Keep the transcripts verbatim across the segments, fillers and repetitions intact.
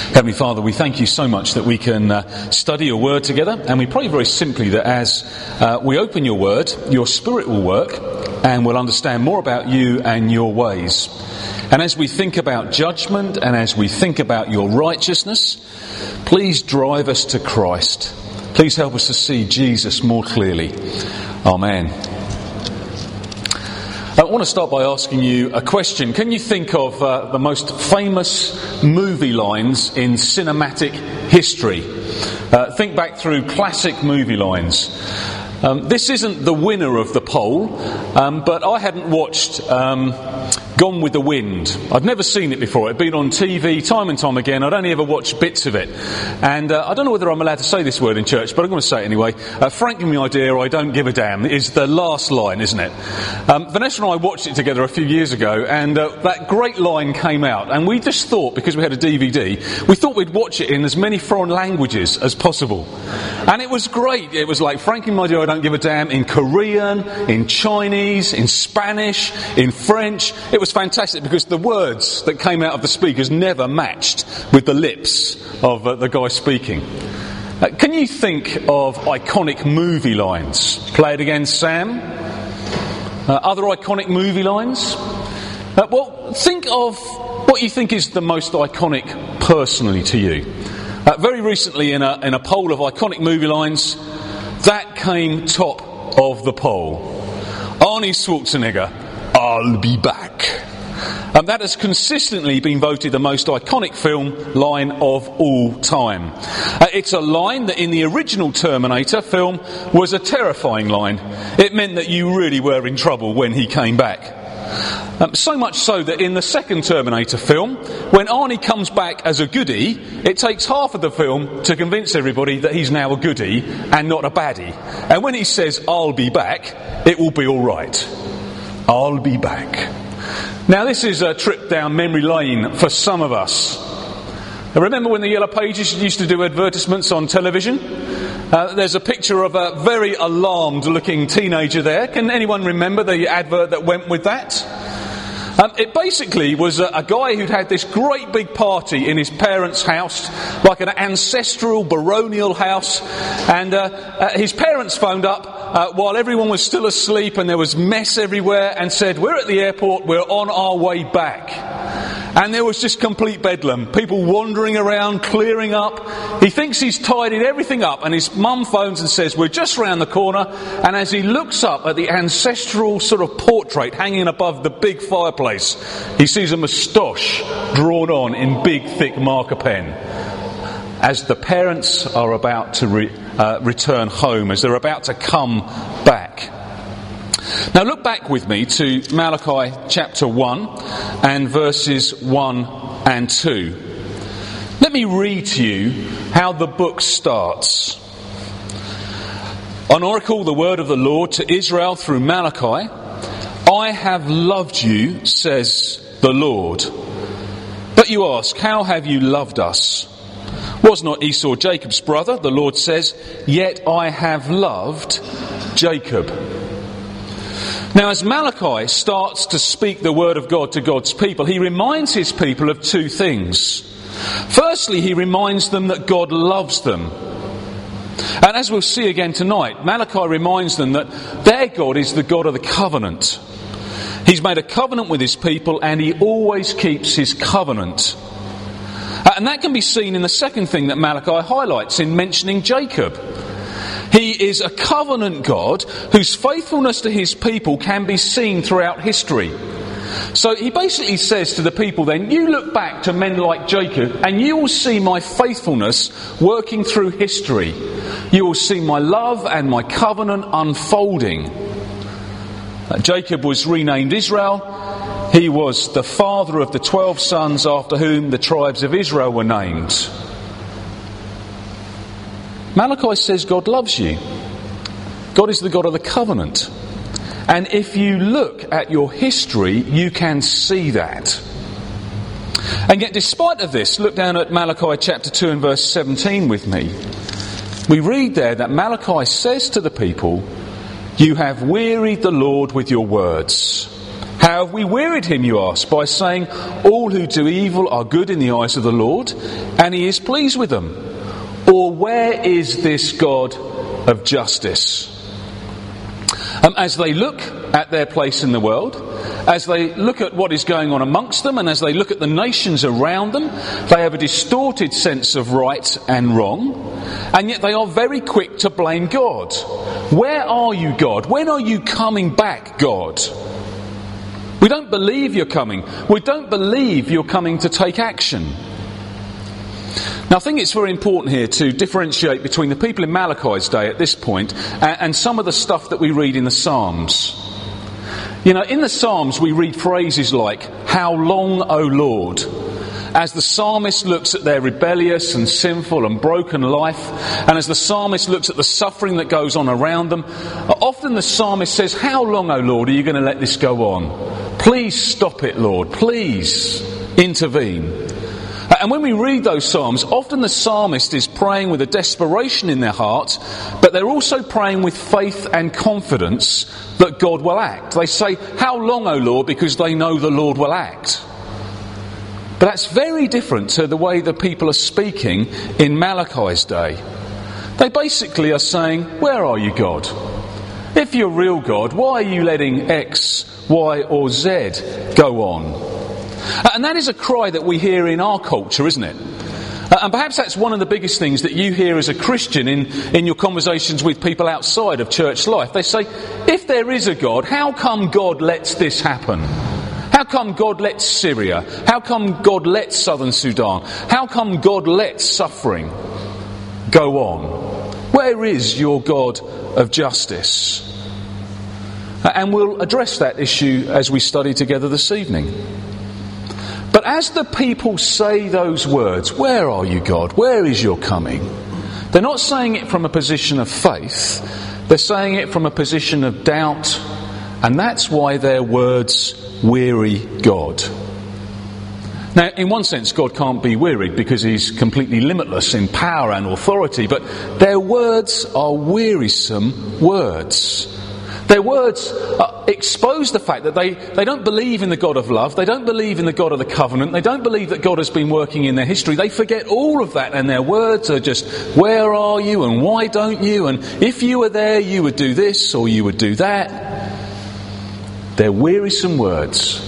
Heavenly Father, we thank you so much that we can uh, study your word together, and we pray very simply that as uh, we open your word, your Spirit will work and we'll understand more about you and your ways. And as we think about judgment and as we think about your righteousness, please drive us to Christ. Please help us to see Jesus more clearly. Amen. I want to start by asking you a question. Can you think of uh, the most famous movie lines in cinematic history? Uh, think back through classic movie lines. Um, this isn't the winner of the poll, um, but I hadn't watched um, Gone with the Wind. I'd never seen it before. It'd been on T V time and time again. I'd only ever watched bits of it. And uh, I don't know whether I'm allowed to say this word in church, but I'm going to say it anyway. Uh, frankly, my idea, I don't give a damn, is the last line, isn't it? Um, Vanessa and I watched it together a few years ago, and uh, that great line came out. And we just thought, because we had a D V D, we thought we'd watch it in as many foreign languages as possible. And it was great. It was like, frankly, my dear, I don't give a damn, in Korean, in Chinese, in Spanish, in French. It was fantastic because the words that came out of the speakers never matched with the lips of uh, the guy speaking. Uh, can you think of iconic movie lines? Play it again, Sam. Uh, other iconic movie lines? Uh, well, think of what you think is the most iconic personally to you. Uh, very recently in a, in a poll of iconic movie lines, that came top of the poll. Arnie Schwarzenegger, I'll be back. And that has consistently been voted the most iconic film line of all time. Uh, it's a line that in the original Terminator film was a terrifying line. It meant that you really were in trouble when he came back. Um, so much so that in the second Terminator film, when Arnie comes back as a goodie, it takes half of the film to convince everybody that he's now a goodie and not a baddie. And when he says, I'll be back, it will be all right. I'll be back. Now this is a trip down memory lane for some of us. Now, remember when the Yellow Pages used to do advertisements on television? Uh, there's a picture of a very alarmed looking teenager there. Can anyone remember the advert that went with that? Um, it basically was a, a guy who'd had this great big party in his parents' house, like an ancestral baronial house, and uh, uh, his parents phoned up uh, while everyone was still asleep and there was mess everywhere and said, we're at the airport, we're on our way back. And there was just complete bedlam. People wandering around, clearing up. He thinks he's tidied everything up, and his mum phones and says, we're just round the corner. And as he looks up at the ancestral sort of portrait hanging above the big fireplace, he sees a moustache drawn on in big, thick marker pen. As the parents are about to re- uh, return home, as they're about to come back. Now look back with me to Malachi chapter one and verses one and two. Let me read to you how the book starts. An oracle, the word of the Lord to Israel through Malachi. I have loved you, says the Lord. But you ask, how have you loved us? Was not Esau Jacob's brother? The Lord says, yet I have loved Jacob. Now, as Malachi starts to speak the word of God to God's people, he reminds his people of two things. Firstly, he reminds them that God loves them. And as we'll see again tonight, Malachi reminds them that their God is the God of the covenant. He's made a covenant with his people, and he always keeps his covenant. And that can be seen in the second thing that Malachi highlights in mentioning Jacob. He is a covenant God whose faithfulness to his people can be seen throughout history. So he basically says to the people then, you look back to men like Jacob and you will see my faithfulness working through history. You will see my love and my covenant unfolding. Uh, Jacob was renamed Israel. He was the father of the twelve sons after whom the tribes of Israel were named. Malachi says God loves you. God is the God of the covenant. And if you look at your history, you can see that. And yet despite of this, look down at Malachi chapter two and verse seventeen with me. We read there that Malachi says to the people, you have wearied the Lord with your words. How have we wearied him, you ask, by saying, all who do evil are good in the eyes of the Lord, and he is pleased with them? Or where is this God of justice? Um, as they look at their place in the world, as they look at what is going on amongst them, and as they look at the nations around them, they have a distorted sense of right and wrong, and yet they are very quick to blame God. Where are you, God? When are you coming back, God? We don't believe you're coming. We don't believe you're coming to take action. Now, I think it's very important here to differentiate between the people in Malachi's day at this point and, and some of the stuff that we read in the Psalms. You know, in the Psalms we read phrases like, how long, O Lord? As the psalmist looks at their rebellious and sinful and broken life, and as the psalmist looks at the suffering that goes on around them, often the psalmist says, how long, O Lord, are you going to let this go on? Please stop it, Lord. Please intervene. And when we read those psalms, often the psalmist is praying with a desperation in their heart, but they're also praying with faith and confidence that God will act. They say, how long, O Lord, because they know the Lord will act. But that's very different to the way the people are speaking in Malachi's day. They basically are saying, where are you, God? If you're real God, why are you letting X, Y or Z go on? And that is a cry that we hear in our culture, isn't it? And perhaps that's one of the biggest things that you hear as a Christian in, in your conversations with people outside of church life. They say, if there is a God, how come God lets this happen? How come God lets Syria? How come God lets Southern Sudan? How come God lets suffering go on? Where is your God of justice? And we'll address that issue as we study together this evening. But as the people say those words, where are you, God? Where is your coming? They're not saying it from a position of faith. They're saying it from a position of doubt. And that's why their words weary God. Now, in one sense, God can't be wearied because he's completely limitless in power and authority, but their words are wearisome words. Their words uh, expose the fact that they, they don't believe in the God of love, they don't believe in the God of the covenant, they don't believe that God has been working in their history. They forget all of that, and their words are just, where are you and why don't you, and if you were there you would do this or you would do that. They're wearisome words.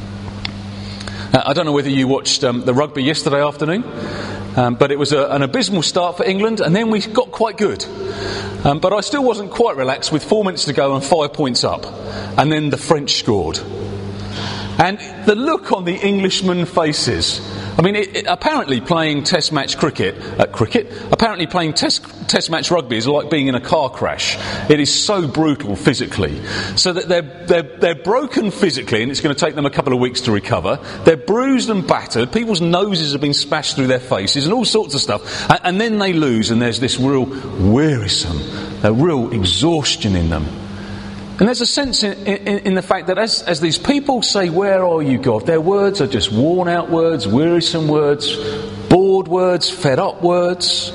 Uh, I don't know whether you watched um, the rugby yesterday afternoon, um, but it was a, an abysmal start for England, and then we got quite good. Um, but I still wasn't quite relaxed with four minutes to go and five points up. And then the French scored. And the look on the Englishmen faces. I mean, it, it, apparently playing test match cricket, uh, cricket, apparently playing test, test match rugby is like being in a car crash. It is so brutal physically. So that they're, they're, they're broken physically, and it's going to take them a couple of weeks to recover. They're bruised and battered. People's noses have been smashed through their faces and all sorts of stuff. And, and then they lose, and there's this real wearisome, a real exhaustion in them. And there's a sense in, in, in the fact that as, as these people say, where are you, God? Their words are just worn out words, wearisome words, bored words, fed up words.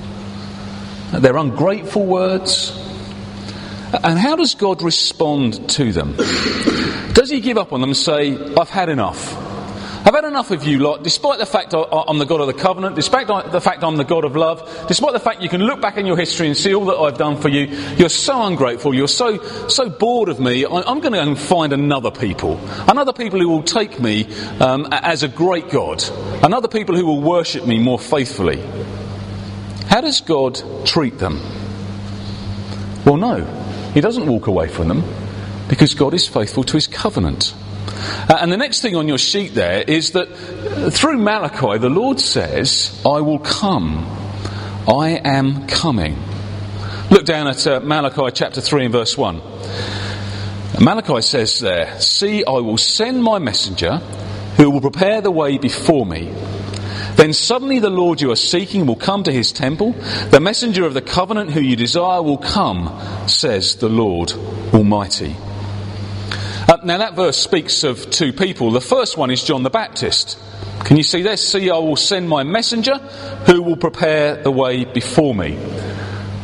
They're ungrateful words. And how does God respond to them? Does he give up on them and say, I've had enough? I've had enough of you lot, despite the fact I'm the God of the covenant, despite the fact I'm the God of love, despite the fact you can look back in your history and see all that I've done for you. You're so ungrateful, you're so so bored of me, I'm going to go and find another people. Another people who will take me um, as a great God. Another people who will worship me more faithfully. How does God treat them? Well, no, he doesn't walk away from them, because God is faithful to his covenant. Uh, and the next thing on your sheet there is that through Malachi, the Lord says, I will come. I am coming. Look down at uh, Malachi chapter three and verse one. Malachi says there, see, I will send my messenger who will prepare the way before me. Then suddenly the Lord you are seeking will come to his temple. The messenger of the covenant who you desire will come, says the Lord Almighty. Uh, now that verse speaks of two people. The first one is John the Baptist. Can you see there? See, I will send my messenger who will prepare the way before me.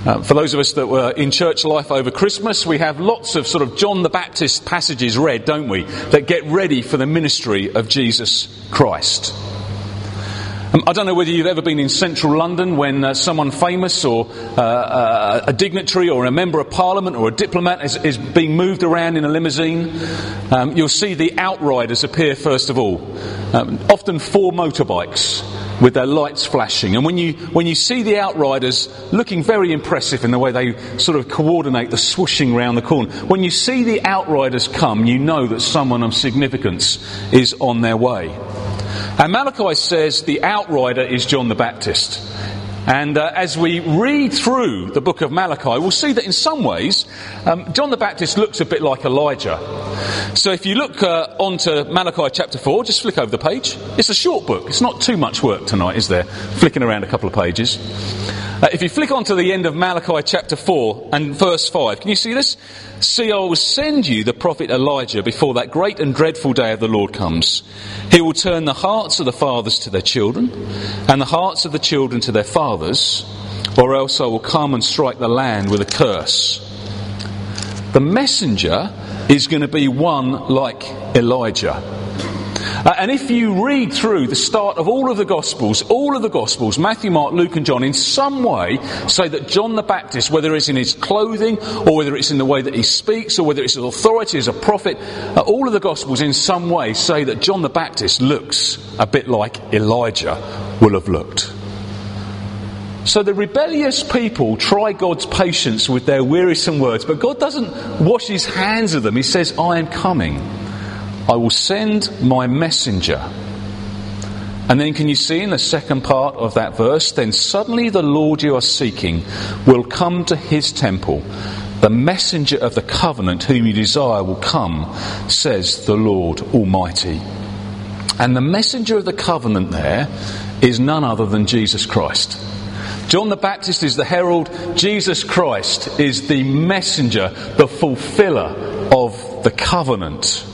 Uh, for those of us that were in church life over Christmas, we have lots of sort of John the Baptist passages read, don't we, that get ready for the ministry of Jesus Christ. Um, I don't know whether you've ever been in central London when uh, someone famous or uh, uh, a dignitary or a member of parliament or a diplomat is, is being moved around in a limousine. Um, you'll see the outriders appear first of all, um, often four motorbikes with their lights flashing. And when you when you see the outriders looking very impressive in the way they sort of coordinate the swooshing round the corner, when you see the outriders come, you know that someone of significance is on their way. And Malachi says the outrider is John the Baptist. And uh, as we read through the book of Malachi, we'll see that in some ways, um, John the Baptist looks a bit like Elijah. So if you look uh, onto Malachi chapter four, just flick over the page. It's a short book. It's not too much work tonight, is there? Flicking around a couple of pages. Uh, if you flick on to the end of Malachi chapter four and verse five, can you see this? See, I will send you the prophet Elijah before that great and dreadful day of the Lord comes. He will turn the hearts of the fathers to their children and the hearts of the children to their fathers, or else I will come and strike the land with a curse. The messenger is going to be one like Elijah. Uh, and if you read through the start of all of the Gospels, all of the Gospels, Matthew, Mark, Luke and John, in some way say that John the Baptist, whether it's in his clothing or whether it's in the way that he speaks or whether it's his authority as a prophet, uh, all of the Gospels in some way say that John the Baptist looks a bit like Elijah will have looked. So the rebellious people try God's patience with their wearisome words, but God doesn't wash his hands of them. He says, I am coming. I will send my messenger. And then can you see in the second part of that verse, then suddenly the Lord you are seeking will come to his temple. The messenger of the covenant whom you desire will come, says the Lord Almighty. And the messenger of the covenant there is none other than Jesus Christ. John the Baptist is the herald. Jesus Christ is the messenger, the fulfiller of the covenant.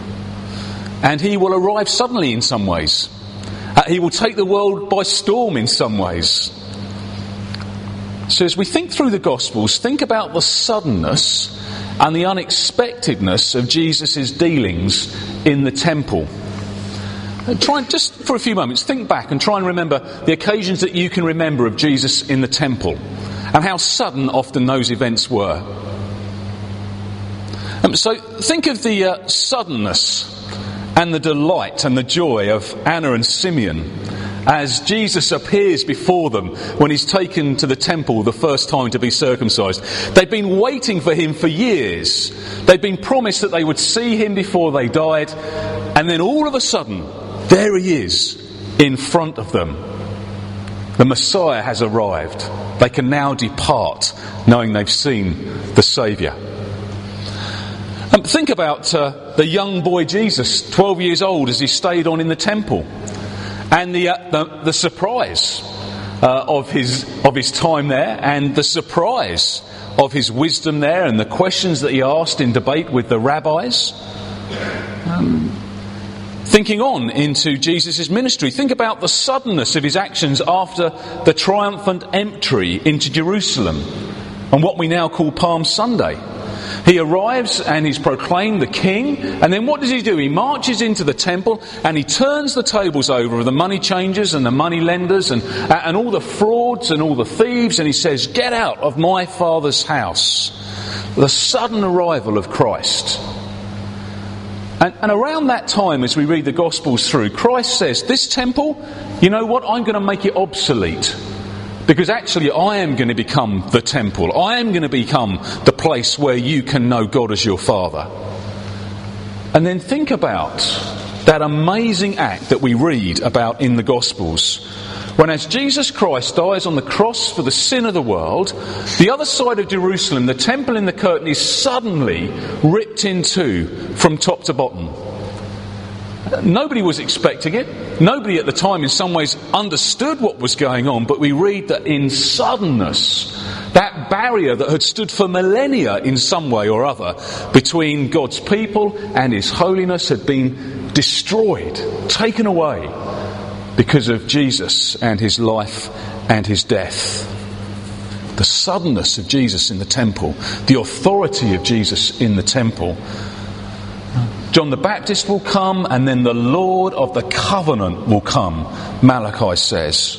And he will arrive suddenly in some ways. Uh, he will take the world by storm in some ways. So as we think through the Gospels, think about the suddenness and the unexpectedness of Jesus' dealings in the temple. And try and, just for a few moments, think back and try and remember the occasions that you can remember of Jesus in the temple and how sudden often those events were. Um, so think of the uh, suddenness and the delight and the joy of Anna and Simeon as Jesus appears before them when he's taken to the temple the first time to be circumcised. They've been waiting for him for years. They'd been promised that they would see him before they died, and then all of a sudden, there he is in front of them. The Messiah has arrived. They can now depart knowing they've seen the Saviour. Um, think about uh, the young boy Jesus, twelve years old, as he stayed on in the temple, and the uh, the, the surprise uh, of his of his time there, and the surprise of his wisdom there, and the questions that he asked in debate with the rabbis. Um, thinking on into Jesus' ministry, think about the suddenness of his actions after the triumphant entry into Jerusalem, and what we now call Palm Sunday. He arrives and he's proclaimed the king, and then what does he do? He marches into the temple and he turns the tables over of the money changers and the money lenders and, and all the frauds and all the thieves, and he says, get out of my Father's house. The sudden arrival of Christ. And, and around that time, as we read the Gospels through, Christ says, this temple, you know what, I'm going to make it obsolete. Because actually I am going to become the temple. I am going to become the place where you can know God as your Father. And then think about that amazing act that we read about in the Gospels. When as Jesus Christ dies on the cross for the sin of the world, the other side of Jerusalem, the temple in the curtain, is suddenly ripped in two from top to bottom. Nobody was expecting it. Nobody at the time in some ways understood what was going on, but we read that in suddenness, that barrier that had stood for millennia in some way or other between God's people and his holiness had been destroyed, taken away because of Jesus and his life and his death. the suddenness of Jesus in the temple, the authority of Jesus in the temple. John the Baptist will come, and then the Lord of the covenant will come, Malachi says.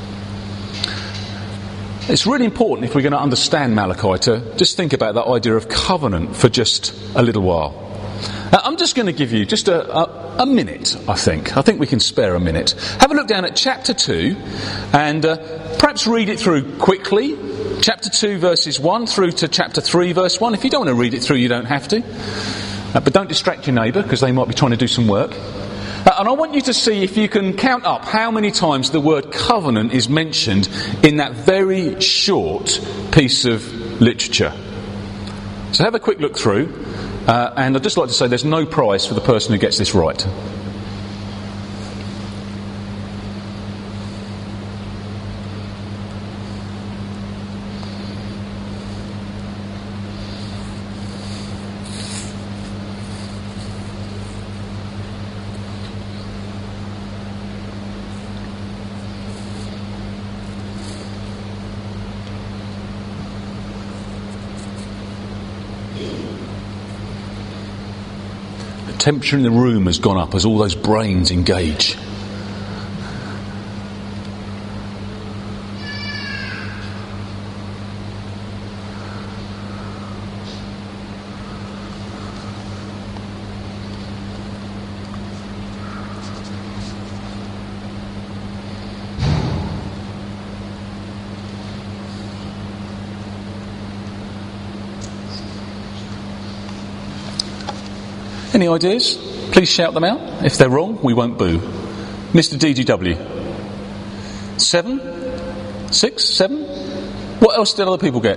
It's really important, if we're going to understand Malachi, to just think about that idea of covenant for just a little while. Now, I'm just going to give you just a, a, a minute, I think. I think we can spare a minute. Have a look down at chapter two, and uh, perhaps read it through quickly. Chapter two, verses one through to chapter three, verse one. If you don't want to read it through, you don't have to. Uh, but don't distract your neighbour, because they might be trying to do some work. Uh, and I want you to see if you can count up how many times the word covenant is mentioned in that very short piece of literature. So have a quick look through. Uh, and I'd just like to say there's no prize for the person who gets this right. Temperature in the room has gone up as all those brains engage. Any ideas? Please shout them out. If they're wrong, we won't boo. Mister D G W. Seven? Six? Seven? What else did other people get?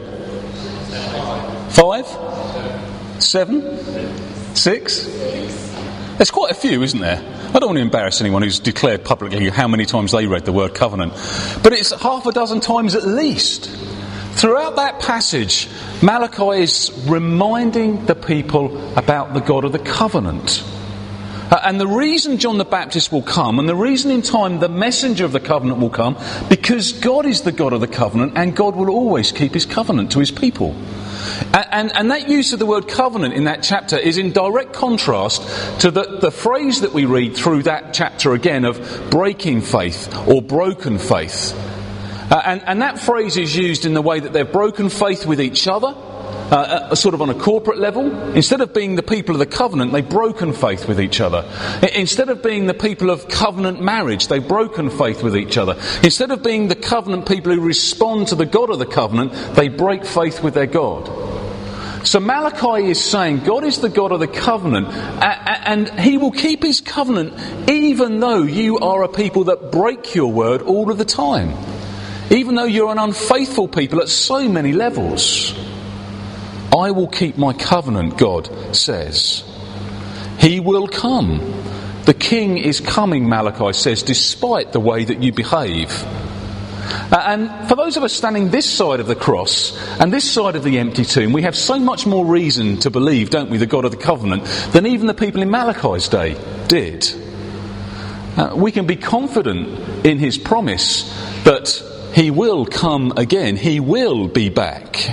Five? Seven? Six? There's quite a few, isn't there? I don't want to embarrass anyone who's declared publicly how many times they read the word covenant. But it's half a dozen times at least. Throughout that passage, Malachi is reminding the people about the God of the covenant. Uh, and the reason John the Baptist will come, and the reason in time the messenger of the covenant will come, because God is the God of the covenant, and God will always keep his covenant to his people. And, and, and that use of the word covenant in that chapter is in direct contrast to the, the phrase that we read through that chapter again of breaking faith or broken faith. Uh, and, and that phrase is used in the way that they've broken faith with each other, uh, uh, sort of on a corporate level. Instead of being the people of the covenant, they've broken faith with each other. I, instead of being the people of covenant marriage, they've broken faith with each other. Instead of being the covenant people who respond to the God of the covenant, they break faith with their God. So Malachi is saying God is the God of the covenant, and he will keep his covenant even though you are a people that break your word all of the time. Even though you're an unfaithful people at so many levels. I will keep my covenant, God says. He will come. The king is coming, Malachi says, despite the way that you behave. Uh, and for those of us standing this side of the cross and this side of the empty tomb, we have so much more reason to believe, don't we, the God of the covenant, than even the people in Malachi's day did. Uh, we can be confident in his promise that he will come again. He will be back.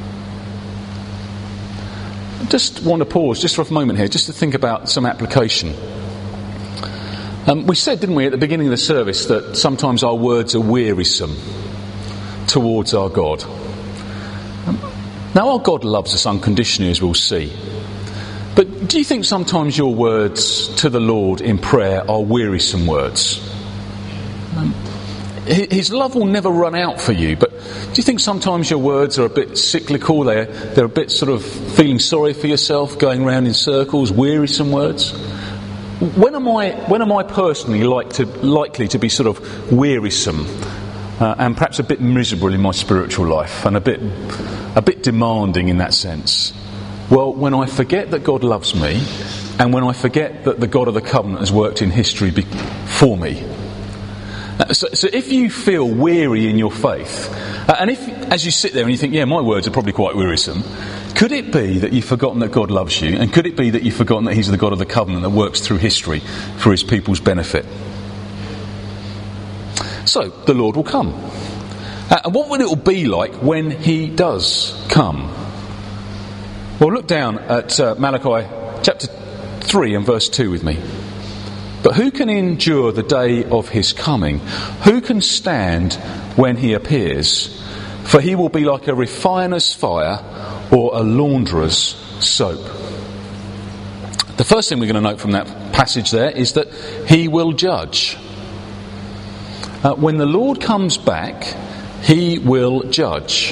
I just want to pause just for a moment here, just to think about some application. Um, we said, didn't we, at the beginning of the service, that sometimes our words are wearisome towards our God. Um, now, our God loves us unconditionally, as we'll see. But do you think sometimes your words to the Lord in prayer are wearisome words? Um, His love will never run out for you, but do you think sometimes your words are a bit cyclical? They're, they're a bit sort of feeling sorry for yourself, going around in circles, wearisome words? When am I, when am I personally like to, likely to be sort of wearisome uh, and perhaps a bit miserable in my spiritual life and a bit, a bit demanding in that sense? Well, when I forget that God loves me and when I forget that the God of the covenant has worked in history be- for me. So, so if you feel weary in your faith, uh, and if, as you sit there and you think, yeah, my words are probably quite wearisome, could it be that you've forgotten that God loves you? And could it be that you've forgotten that he's the God of the covenant that works through history for his people's benefit? So, the Lord will come. Uh, and what will it be like when he does come? Well, look down at uh, Malachi chapter three and verse two with me. But who can endure the day of his coming? Who can stand when he appears? For he will be like a refiner's fire or a launderer's soap. The first thing we're going to note from that passage there is that he will judge. Uh, when the Lord comes back, he will judge.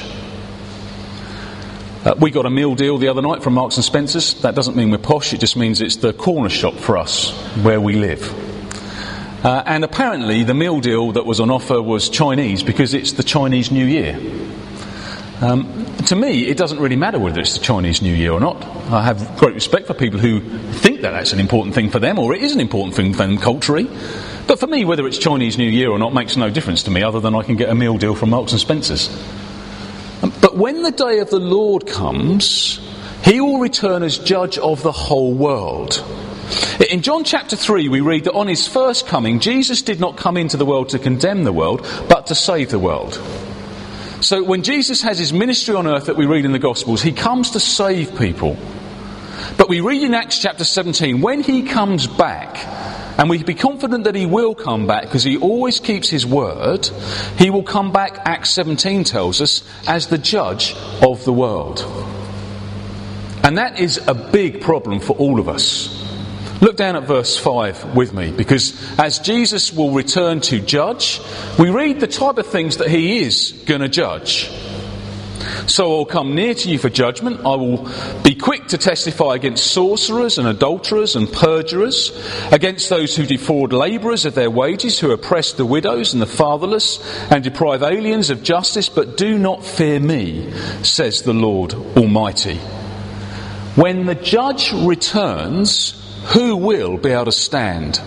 Uh, we got a meal deal the other night from Marks and Spencer's. That doesn't mean we're posh, it just means it's the corner shop for us where we live. Uh, and apparently the meal deal that was on offer was Chinese because it's the Chinese New Year. Um, to me, it doesn't really matter whether it's the Chinese New Year or not. I have great respect for people who think that that's an important thing for them, or it is an important thing for them culturally. But for me, whether it's Chinese New Year or not makes no difference to me, other than I can get a meal deal from Marks and Spencer's. But when the day of the Lord comes, he will return as judge of the whole world. In John chapter three, we read that on his first coming, Jesus did not come into the world to condemn the world, but to save the world. So when Jesus has his ministry on earth that we read in the Gospels, he comes to save people. But we read in Acts chapter seventeen, when he comes back, and we be confident that he will come back because he always keeps his word, he will come back, Acts seventeen tells us, as the judge of the world. And that is a big problem for all of us. Look down at verse five with me, because as Jesus will return to judge, we read the type of things that he is going to judge. So I'll come near to you for judgment. I will be quick to testify against sorcerers and adulterers and perjurers, against those who defraud labourers of their wages, who oppress the widows and the fatherless, and deprive aliens of justice. But do not fear me, says the Lord Almighty. When the judge returns, who will be able to stand?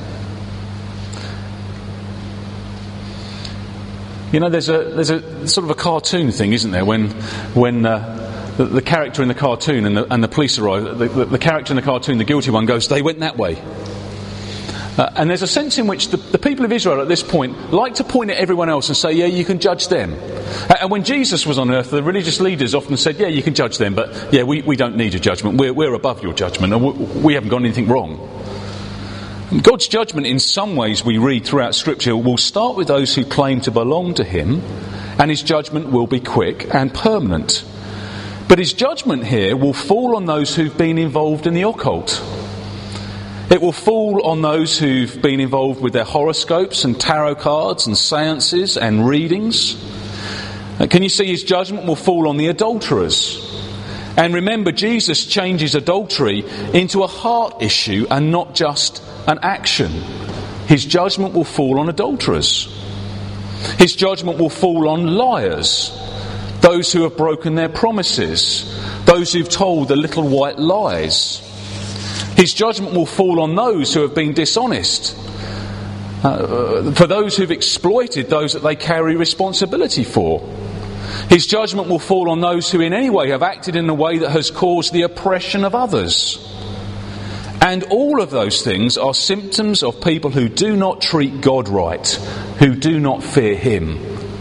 You know, there's a there's a sort of a cartoon thing, isn't there? When when uh, the, the character in the cartoon and the, and the police arrive, the, the, the character in the cartoon, the guilty one, goes, "They went that way." Uh, and there's a sense in which the, the people of Israel at this point like to point at everyone else and say, "Yeah, you can judge them." Uh, and when Jesus was on earth, the religious leaders often said, "Yeah, you can judge them, but yeah, we, we don't need a judgment. We're we're above your judgment, and we, we haven't got anything wrong." God's judgment, in some ways we read throughout Scripture, will start with those who claim to belong to him, and his judgment will be quick and permanent. But his judgment here will fall on those who've been involved in the occult. It will fall on those who've been involved with their horoscopes and tarot cards and seances and readings. Can you see his judgment will fall on the adulterers? And remember, Jesus changes adultery into a heart issue and not just an action. His judgment will fall on adulterers. His judgment will fall on liars, those who have broken their promises, those who've told the little white lies. His judgment will fall on those who have been dishonest, uh, for those who've exploited those that they carry responsibility for. His judgment will fall on those who in any way have acted in a way that has caused the oppression of others. And all of those things are symptoms of people who do not treat God right, who do not fear him.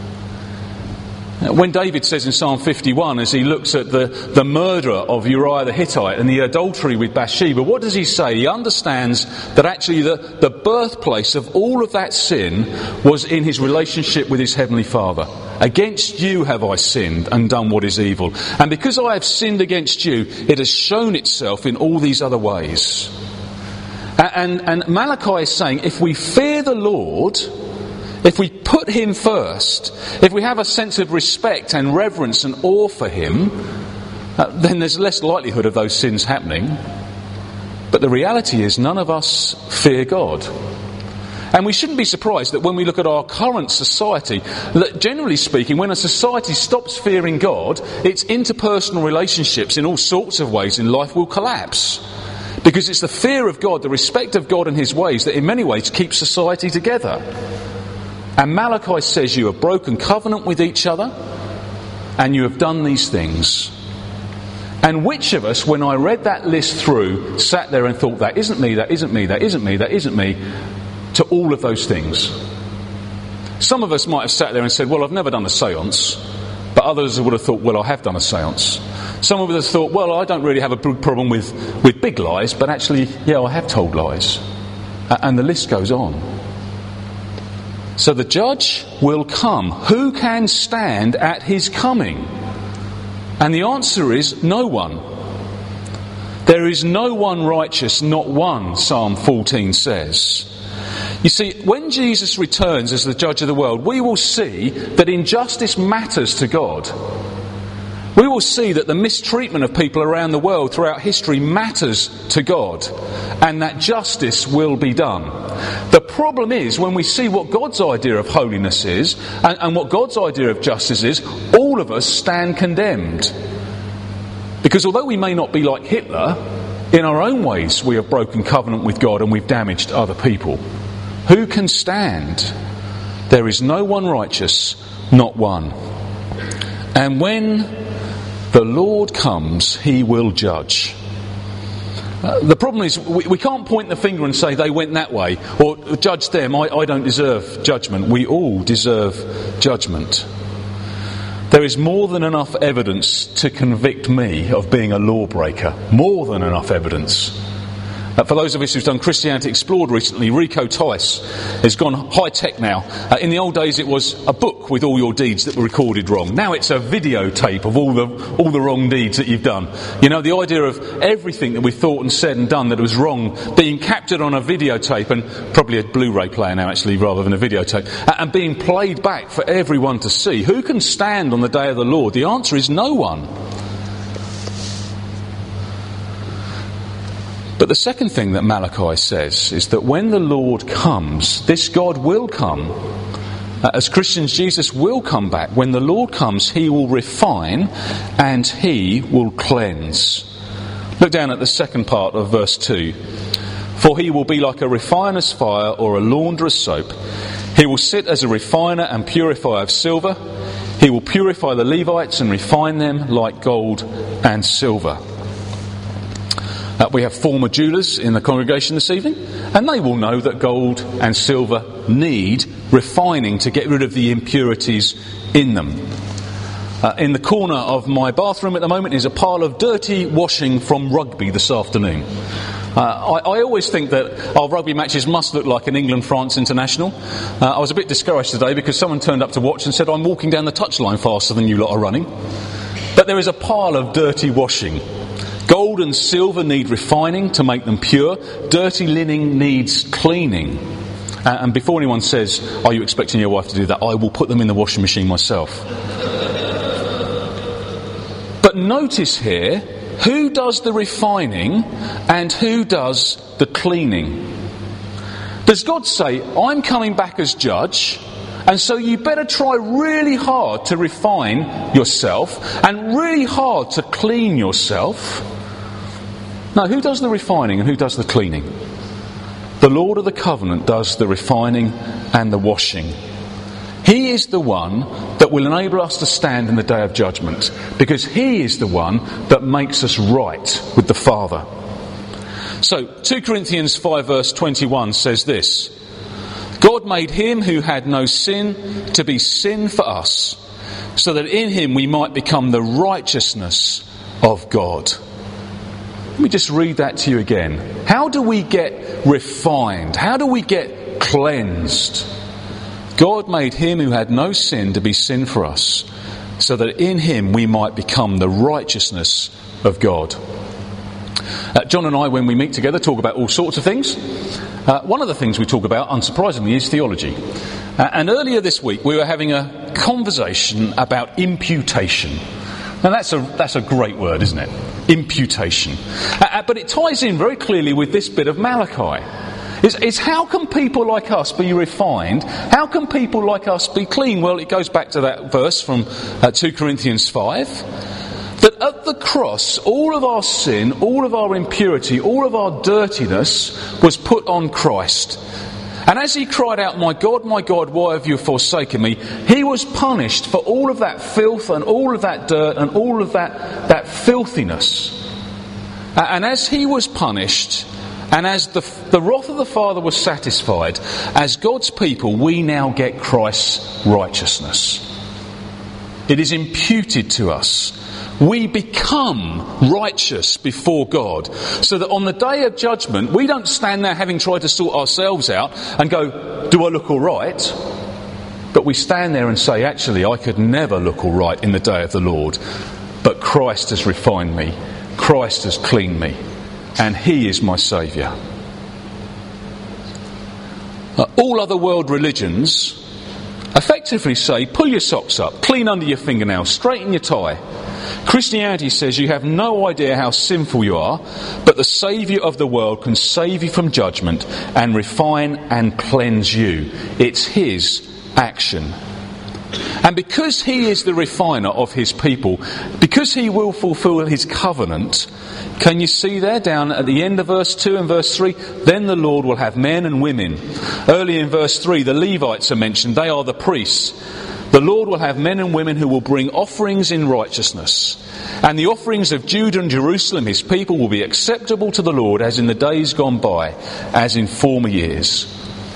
When David says in Psalm fifty-one, as he looks at the, the murder of Uriah the Hittite and the adultery with Bathsheba, what does he say? He understands that actually the, the birthplace of all of that sin was in his relationship with his heavenly Father. Against you have I sinned and done what is evil. And because I have sinned against you, it has shown itself in all these other ways. And, and Malachi is saying, if we fear the Lord, if we put him first, if we have a sense of respect and reverence and awe for him, uh, then there's less likelihood of those sins happening. But the reality is none of us fear God. And we shouldn't be surprised that when we look at our current society, that generally speaking, when a society stops fearing God, its interpersonal relationships in all sorts of ways in life will collapse. Because it's the fear of God, the respect of God and his ways, that in many ways keeps society together. And Malachi says you have broken covenant with each other and you have done these things. And which of us, when I read that list through, sat there and thought, that isn't me, that isn't me, that isn't me, that isn't me, to all of those things? Some of us might have sat there and said, well, I've never done a seance. But others would have thought, well, I have done a seance. Some of us have thought, well, I don't really have a big problem with, with big lies, but actually, yeah, I have told lies. And the list goes on. So the judge will come. Who can stand at his coming? And the answer is no one. There is no one righteous, not one, Psalm fourteen says. You see, when Jesus returns as the judge of the world, we will see that injustice matters to God. We will see that the mistreatment of people around the world throughout history matters to God, and that justice will be done. The problem is, when we see what God's idea of holiness is, and, and what God's idea of justice is, all of us stand condemned. Because although we may not be like Hitler, in our own ways we have broken covenant with God and we've damaged other people. Who can stand? There is no one righteous, not one. And when the Lord comes, he will judge. Uh, the problem is we, we can't point the finger and say they went that way, or judge them, I, I don't deserve judgment. We all deserve judgment. There is more than enough evidence to convict me of being a lawbreaker. More than enough evidence. Uh, for those of us who've done Christianity Explored recently, Rico Tice has gone high-tech now. Uh, in the old days it was a book with all your deeds that were recorded wrong. Now it's a videotape of all the all the wrong deeds that you've done. You know, the idea of everything that we thought and said and done that was wrong being captured on a videotape, and probably a Blu-ray player now actually rather than a videotape, uh, and being played back for everyone to see. Who can stand on the day of the Lord? The answer is no one. But the second thing that Malachi says is that when the Lord comes, this God will come. Uh, as Christians, Jesus will come back. When the Lord comes, he will refine and he will cleanse. Look down at the second part of verse two. For he will be like a refiner's fire or a launderer's soap. He will sit as a refiner and purifier of silver. He will purify the Levites and refine them like gold and silver. Uh, we have former jewellers in the congregation this evening, and they will know that gold and silver need refining to get rid of the impurities in them. Uh, in the corner of my bathroom at the moment is a pile of dirty washing from rugby this afternoon. Uh, I, I always think that our rugby matches must look like an England-France international. Uh, I was a bit discouraged today because someone turned up to watch and said, I'm walking down the touchline faster than you lot are running. But there is a pile of dirty washing. Gold and silver need refining to make them pure. Dirty linen needs cleaning. Uh, and before anyone says, are you expecting your wife to do that? I will put them in the washing machine myself. But notice here, who does the refining and who does the cleaning? Does God say, I'm coming back as judge, and so you better try really hard to refine yourself and really hard to clean yourself? No, who does the refining and who does the cleaning? The Lord of the covenant does the refining and the washing. He is the one that will enable us to stand in the day of judgment, because he is the one that makes us right with the Father. So, Second Corinthians five verse twenty-one says this: God made him who had no sin to be sin for us, so that in him we might become the righteousness of God. Let me just read that to you again. How do we get refined? How do we get cleansed? God made him who had no sin to be sin for us, so that in him we might become the righteousness of God. Uh, John and I, when we meet together, talk about all sorts of things. Uh, one of the things we talk about, unsurprisingly, is theology. Uh, and earlier this week we were having a conversation about imputation. Now that's a that's a great word, isn't it? Imputation. Uh, but it ties in very clearly with this bit of Malachi. It's, it's how can people like us be refined? How can people like us be clean? Well, it goes back to that verse from uh, Second Corinthians five. That at the cross, all of our sin, all of our impurity, all of our dirtiness was put on Christ. And as he cried out, my God, my God, why have you forsaken me? He was punished for all of that filth and all of that dirt and all of that, that filthiness. And as he was punished, And as the, the wrath of the Father was satisfied, as God's people, we now get Christ's righteousness. It is imputed to us. We become righteous before God, so that on the day of judgment, we don't stand there having tried to sort ourselves out and go, do I look all right? But we stand there and say, actually, I could never look all right in the day of the Lord. But Christ has refined me. Christ has cleaned me. And he is my saviour. Uh, all other world religions effectively say, pull your socks up, clean under your fingernails, straighten your tie. Christianity says you have no idea how sinful you are, but the Saviour of the world can save you from judgment and refine and cleanse you. It's his action. And because he is the refiner of his people, because he will fulfil his covenant, can you see there down at the end of verse two and verse three? Then the Lord will have men and women. Early in verse three, the Levites are mentioned. They are the priests. The Lord will have men and women who will bring offerings in righteousness. And the offerings of Judah and Jerusalem, his people, will be acceptable to the Lord as in the days gone by, as in former years.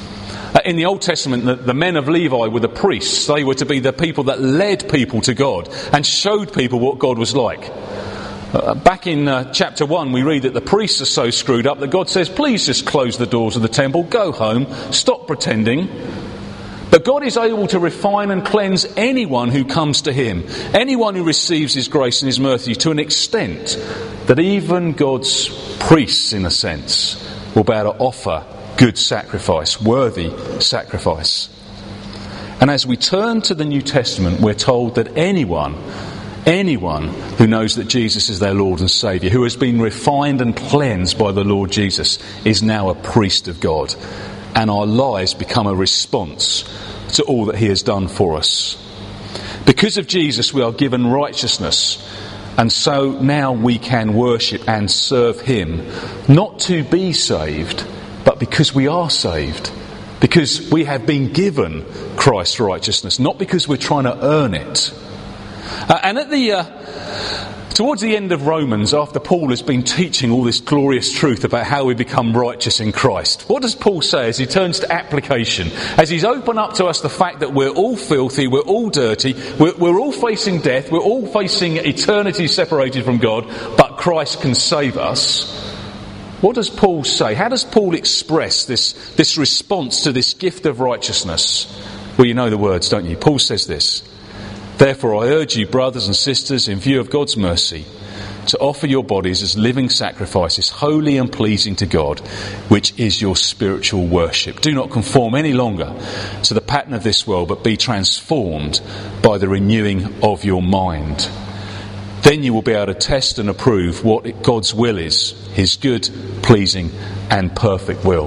In the Old Testament, the, the men of Levi were the priests. They were to be the people that led people to God and showed people what God was like. Uh, back in uh, chapter one, we read that the priests are so screwed up that God says, please just close the doors of the temple, go home, stop pretending. But God is able to refine and cleanse anyone who comes to him, anyone who receives his grace and his mercy, to an extent that even God's priests, in a sense, will be able to offer good sacrifice, worthy sacrifice. And as we turn to the New Testament, we're told that anyone, anyone who knows that Jesus is their Lord and Saviour, who has been refined and cleansed by the Lord Jesus, is now a priest of God. And our lives become a response to all that he has done for us. Because of Jesus, we are given righteousness. And so now we can worship and serve him, not to be saved, but because we are saved. Because we have been given Christ's righteousness, not because we're trying to earn it. Uh, and at the uh, towards the end of Romans, after Paul has been teaching all this glorious truth about how we become righteous in Christ, what does Paul say as he turns to application? As he's opened up to us the fact that we're all filthy, we're all dirty, we're, we're all facing death, we're all facing eternity separated from God, but Christ can save us. What does Paul say? How does Paul express this, this response to this gift of righteousness? Well, you know the words, don't you? Paul says this: therefore I urge you, brothers and sisters, in view of God's mercy, to offer your bodies as living sacrifices, holy and pleasing to God, which is your spiritual worship. Do not conform any longer to the pattern of this world, but be transformed by the renewing of your mind. Then you will be able to test and approve what God's will is, his good, pleasing and perfect will.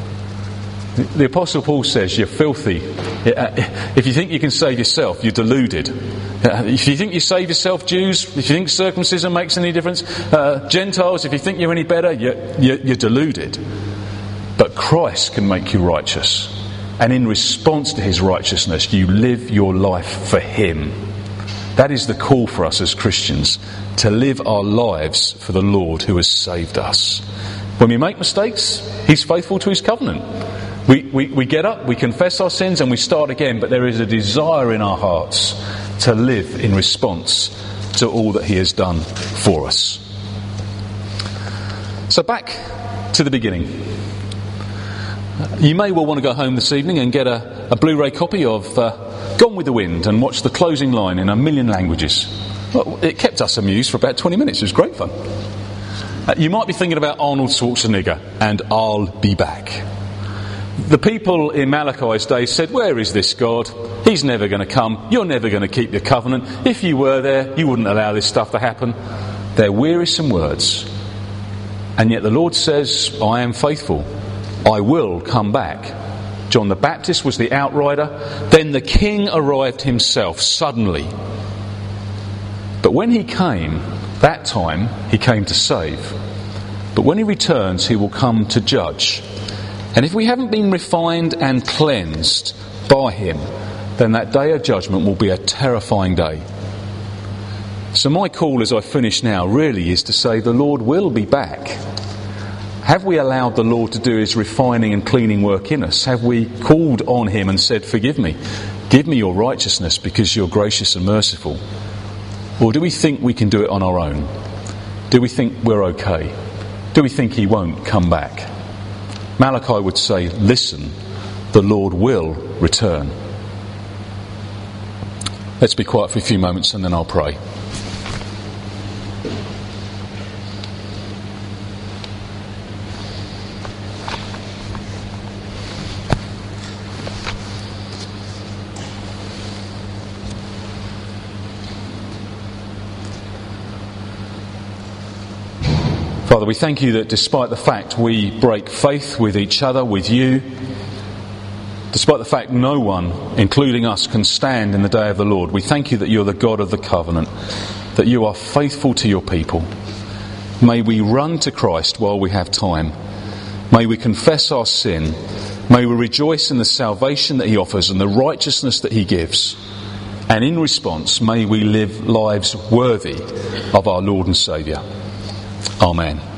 The Apostle Paul says you're filthy. If you think you can save yourself, you're deluded. If you think you save yourself, Jews, if you think circumcision makes any difference, uh, Gentiles, if you think you're any better, you're, you're, you're deluded. But Christ can make you righteous. And in response to his righteousness, you live your life for him. That is the call for us as Christians, to live our lives for the Lord who has saved us. When we make mistakes, he's faithful to his covenant. We, we, we get up, we confess our sins and we start again, but there is a desire in our hearts to live in response to all that he has done for us. So back to the beginning. You may well want to go home this evening and get a, a Blu-ray copy of uh, Gone with the Wind and watch the closing line in a million languages. Well, it kept us amused for about twenty minutes. It was great fun. Uh, you might be thinking about Arnold Schwarzenegger and I'll Be Back. The people in Malachi's day said, where is this God? He's never going to come. You're never going to keep your covenant. If you were there, you wouldn't allow this stuff to happen. They're wearisome words. And yet the Lord says, I am faithful. I will come back. John the Baptist was the outrider. Then the king arrived himself suddenly. But when he came, that time he came to save. But when he returns, he will come to judge. And if we haven't been refined and cleansed by him, then that day of judgment will be a terrifying day. So my call as I finish now really is to say the Lord will be back. Have we allowed the Lord to do his refining and cleaning work in us? Have we called on him and said, forgive me, give me your righteousness because you're gracious and merciful? Or do we think we can do it on our own? Do we think we're okay? Do we think he won't come back? Malachi would say, listen, the Lord will return. Let's be quiet for a few moments and then I'll pray. Father, we thank you that despite the fact we break faith with each other, with you, despite the fact no one, including us, can stand in the day of the Lord, we thank you that you're the God of the covenant, that you are faithful to your people. May we run to Christ while we have time. May we confess our sin. May we rejoice in the salvation that he offers and the righteousness that he gives. And in response, may we live lives worthy of our Lord and Saviour. Amen.